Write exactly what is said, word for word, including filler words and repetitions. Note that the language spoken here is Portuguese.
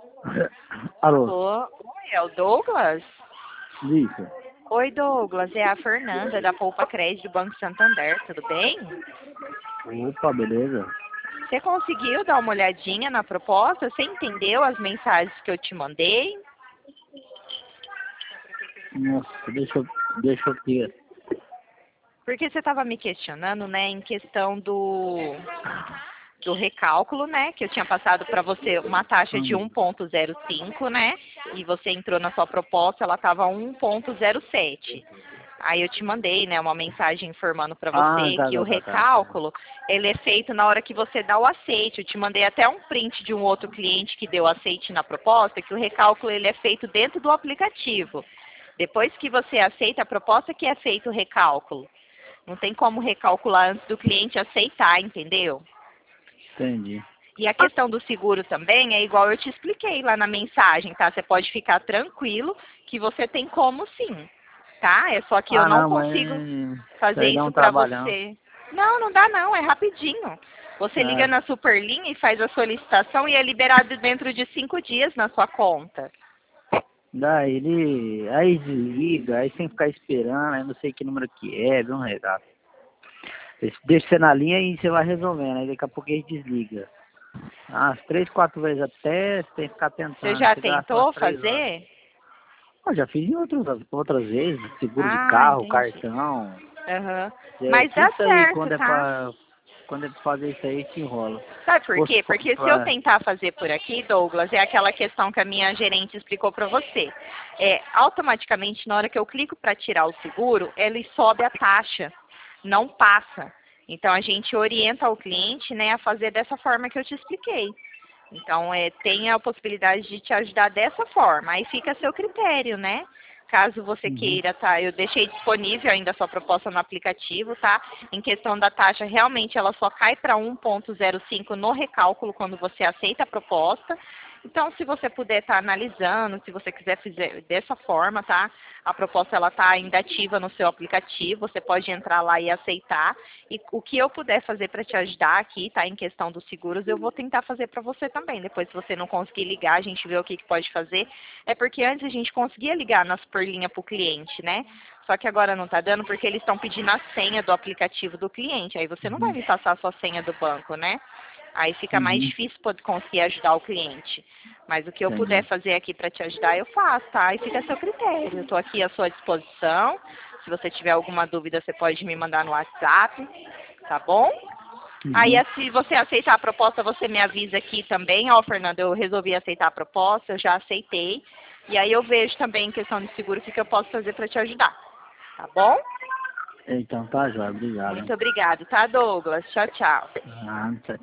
Alô, Alô? Oi, é o Douglas? isso. Oi, Douglas, é a Fernanda da Poupa Crédito do Banco Santander, tudo bem? Opa, beleza? Você conseguiu dar uma olhadinha na proposta? Você entendeu as mensagens que eu te mandei? Nossa, deixa eu, deixa eu ver. Porque você estava me questionando, né, em questão do, do recálculo, né, que eu tinha passado para você uma taxa de Hum. um ponto zero cinco, né, e você entrou na sua proposta, ela estava um ponto zero sete. Aí eu te mandei, né, uma mensagem informando para Ah, você tá, que o tá, tá, tá. recálculo, ele é feito na hora que você dá o aceite. Eu te mandei até um print de um outro cliente que deu aceite na proposta, que o recálculo ele é feito dentro do aplicativo. Depois que você aceita a proposta, que é feito o recálculo. Não tem como recalcular antes do cliente aceitar, entendeu? Entendi. E a questão do seguro também é igual eu te expliquei lá na mensagem, tá? Você pode ficar tranquilo que você tem como sim, tá? É só que eu Ah, não não, mas consigo isso fazer aí dá isso um pra trabalhão. você. Não, não dá não, é rapidinho. Você liga É, na Superlinha e faz a solicitação e é liberado dentro de cinco dias na sua conta. daí ele, aí desliga, aí tem que ficar esperando, aí não sei que número que é, viu um regaço. Deixa você na linha e você vai resolvendo, aí daqui a pouco ele desliga. Umas três, quatro vezes até, você tem que ficar Você tentando, já você gasta umas tentou três horas. fazer? Eu já fiz em outras, outras vezes, seguro de Ah, carro, entendi. cartão. Aham. É, Mas tudo dá isso aí, certo, quando é tá? pra, quando é pra fazer isso aí, te enrola. Sabe por Fosse quê? fo- Porque se eu pra... tentar fazer por aqui, Douglas, é aquela questão que a minha gerente explicou para você. É, automaticamente, na hora que eu clico para tirar o seguro, ele sobe a taxa, não passa. Então, a gente orienta o cliente, né, a fazer dessa forma que eu te expliquei. Então, é, tem a possibilidade de te ajudar dessa forma. Aí fica a seu critério, né? Caso você Uhum. queira, tá? Eu deixei disponível ainda a sua proposta no aplicativo, tá? Em questão da taxa, realmente ela só cai para um ponto zero cinco no recálculo quando você aceita a proposta. Então, se você puder estar analisando, se você quiser fazer dessa forma, tá? A proposta ela está ainda ativa no seu aplicativo, você pode entrar lá e aceitar. E o que eu puder fazer para te ajudar aqui, tá? Em questão dos seguros, eu vou tentar fazer para você também. Depois, se você não conseguir ligar, a gente vê o que, que pode fazer. É porque antes a gente conseguia ligar na Superlinha para o cliente, né? Só que agora não está dando porque eles estão pedindo a senha do aplicativo do cliente. Aí você não vai Uhum. me passar a sua senha do banco, né? Aí fica mais Uhum. difícil poder conseguir ajudar o cliente. Mas o que eu puder Entendi. fazer aqui para te ajudar, eu faço, tá? E fica a seu critério. Eu estou aqui à sua disposição. Se você tiver alguma dúvida, você pode me mandar no WhatsApp, tá bom? Aí, Uhum. se você aceitar a proposta, você me avisa aqui também. Ó, Fernanda, eu resolvi aceitar a proposta, eu já aceitei. E aí eu vejo também em questão de seguro o que, que eu posso fazer para te ajudar. Tá bom? Então tá, Joia. Obrigado. Muito obrigado, tá, Douglas? Tchau, tchau. Ah, não sei.